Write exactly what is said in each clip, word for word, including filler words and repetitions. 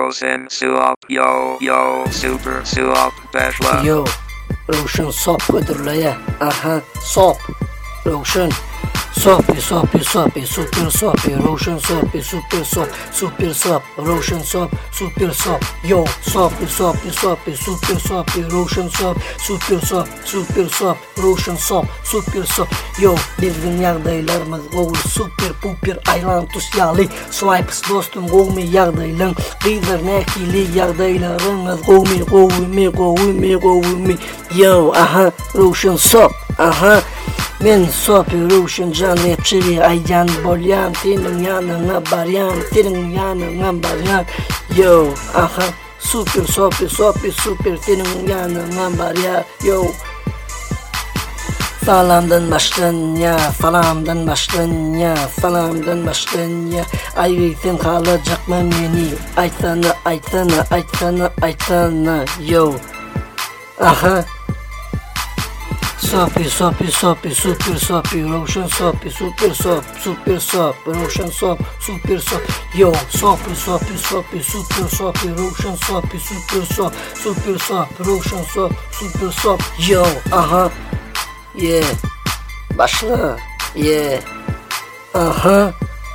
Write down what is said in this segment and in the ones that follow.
Rosen Suop, yo, yo, super Suop, Bashla. Yo, Roshan Sop Kudurlaya, aha, Sop, Roshan. Soppy, soppy, soppy, super soppy, Roshan soppy, super sop, super sop, Roshan sop, super sop, yo, soppy, soppy, soppy, super soppy, Roshan sop, super sop, super sop, Roshan sop, super sop, yo, bizning yağdaylarımız qoğul, super puper, aylantus yağlı, swipes dostum qoğmi yağdaylan, qizir nekili yağdaylarınız qoğmi, qoğmi, qoğmi, qoğmi, yo, aha, Roshan sop, aha, men sopi Roshan canlı yapçıri ayyan bolyan senin yanına baryan senin yanına baryan yo aha super sopi sopi super senin yanına baryan yo salamdan başlan ya salamdan başlan ya salamdan başlan ya ay sen kalacak mı beni aytsana aytsana aytsana aytsana yo aha Soppy, soppy, soppy, super soppy, Roshan soppy, super sop, super sop, Roshan sop, super sop, yo, soppy, soppy, soppy, super soppy, Roshan soppy, super sop, super sop, Roshan sop, super sop, yo, aha, yeah, başla, yeah, aha.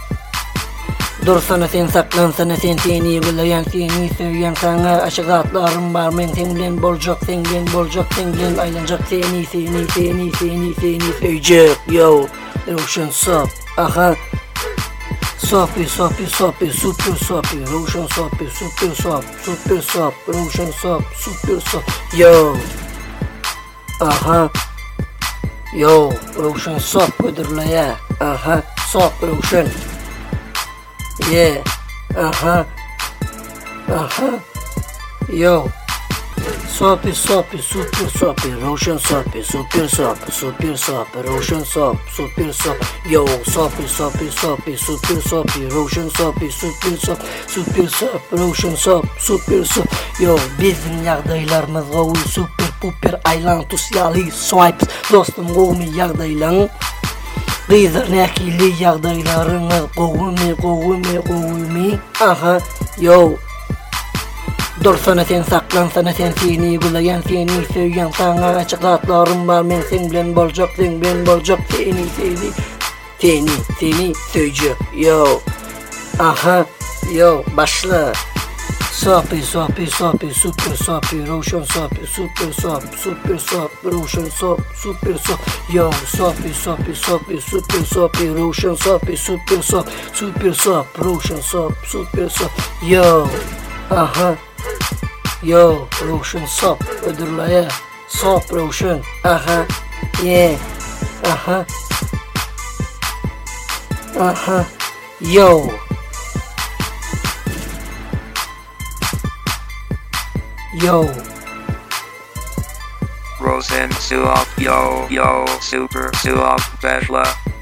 Dur sana sen saklan sana sen seni güleyen seni söyleyen sana aşıgatlarım var men seninle bolacak seninle bolacak seninle aylanacak seni seni seni seni seni söyleyecek yo Roshan sop aha soppy soppy soppy super soppy Roshan soppy super sop super sop Roshan sop super sop yo aha yo Roshan sop kudurlaya aha sop Roshan yeah, aha, aha, yo, soppy, soppy, super soppy, Roshan soppy, super sop, super sop, Roshan sop, super sop, yo, soppy, soppy, soppy, super soppy, Roshan soppy, super sop, super sop, Roshan sop, super sop, yo, bizim yağdaylarımız qoğul, super puper, aylantus yağlı, swipes, dostum qoğmi yağdaylan. Qizir nekili yağdaylarınız qoğumi, qoğumi, qoğumi, aha, yo. Dur sana sen saklan sana sen seni güleyen seni söyleyen sana açıklatlarım var men sen bilen bolacak sen bilen bolacak seni seni seni seni söyleyecek yo aha yo başla soppy soppy soppy super soppy Roshan soppy super sop super sop Roshan sop super sop yo soppy soppy soppy super soppy Roshan soppy super sop super sop Roshan sop super sop yo aha yo Roshan sop ödürlaya sop Roshan aha yeah aha aha yo yo Rosen Suop, yo, yo, super Suop, Bashla.